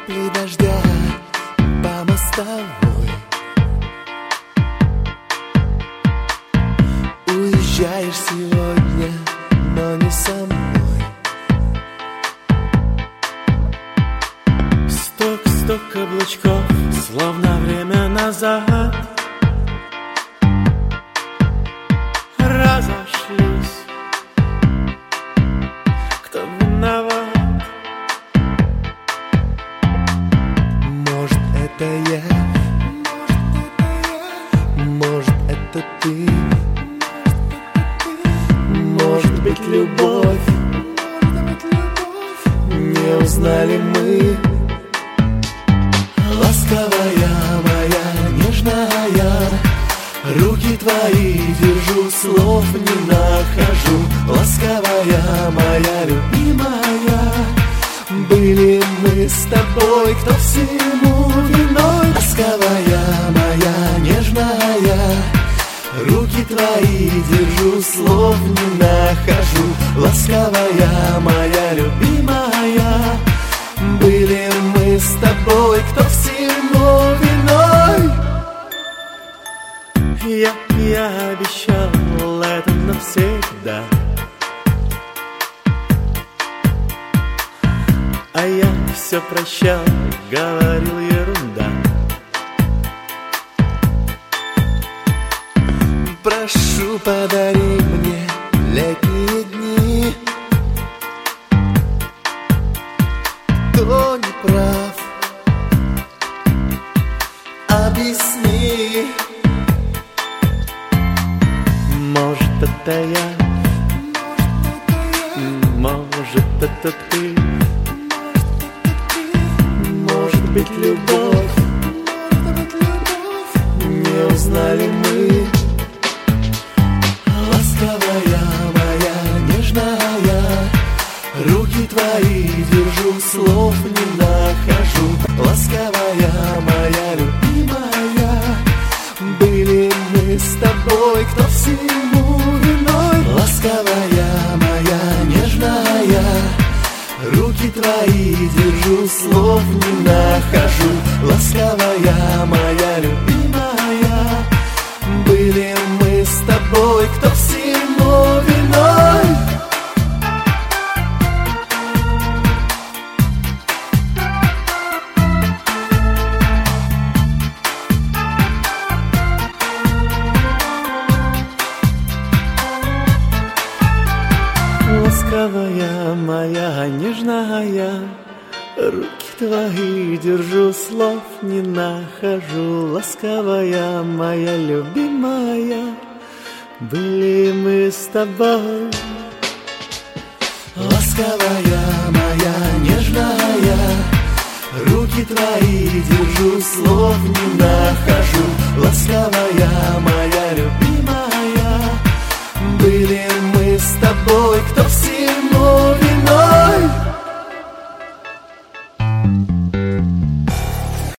Капли дождя по мостовой. Уезжаешь сегодня, но не со мной. Стук каблучков, словно время назад. Разошлись, кто виноват? Может, это я, может, это ты, может быть, любовь. Не узнали мы. Ласковая моя, нежная, руки твои держу, слов не нахожу. Ласковая моя, любимая, были мы с тобой, кто всему виной. Ласковая моя, нежная, руки твои держу, слов не нахожу. Ласковая моя, любимая, были мы с тобой, кто всему виной. Я обещал это навсегда, а я все прощал, говорил ерунда. Прошу, подари мне летние дни. Кто не прав, объясни. Может, это я, может, это ты, может быть, любовь. Не узнали мы. Ласковая моя, нежная, руки твои держу, слов не нахожу. Ласковая моя, любимая, были мы с тобой, кто всему виной. Ласковая моя, нежная, руки твои держу, слов не нахожу. Ласковая моя, любимая, были мы с тобой, кто всему виной. ласковая моя, нежная, руки твои держу, слов не нахожу. Ласковая моя, любимая, были мы с тобой. Ласковая моя, нежная, руки твои держу, слов не нахожу.